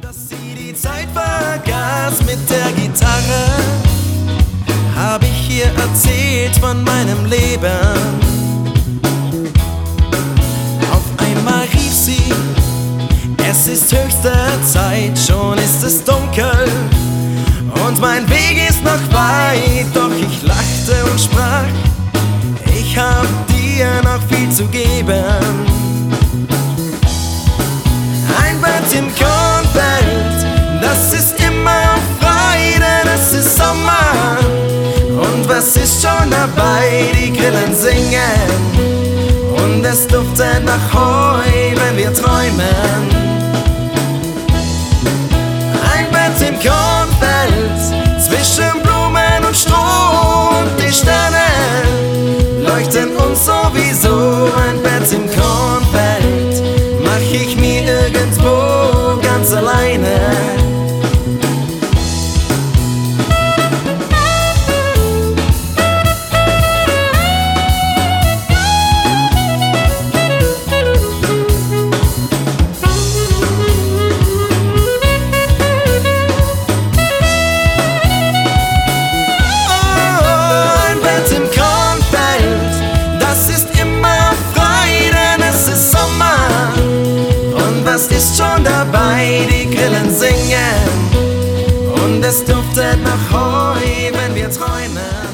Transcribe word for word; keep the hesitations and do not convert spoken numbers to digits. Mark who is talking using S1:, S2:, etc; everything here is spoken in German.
S1: Dass sie die Zeit vergaß mit der Gitarre, hab ich hier erzählt von meinem Leben. Auf einmal rief sie, es ist höchste Zeit, schon ist es dunkel und mein Weg ist noch weit. Doch ich lachte und sprach, ich hab dir noch viel zu geben. Ein Bett im Kornfeld, das ist immer frei, denn es ist Sommer. Und was ist schon dabei? Die Grillen singen und es duftet nach Heu, wenn wir träumen. Ein Bett im Kornfeld, zwischen Blumen und Stroh, und die Sterne leuchten uns sowieso. Ein Bett im Kornfeld mach ich mir irgendwo ganz alleine. Was ist schon dabei? Die Grillen singen und es duftet nach Heu, wenn wir träumen.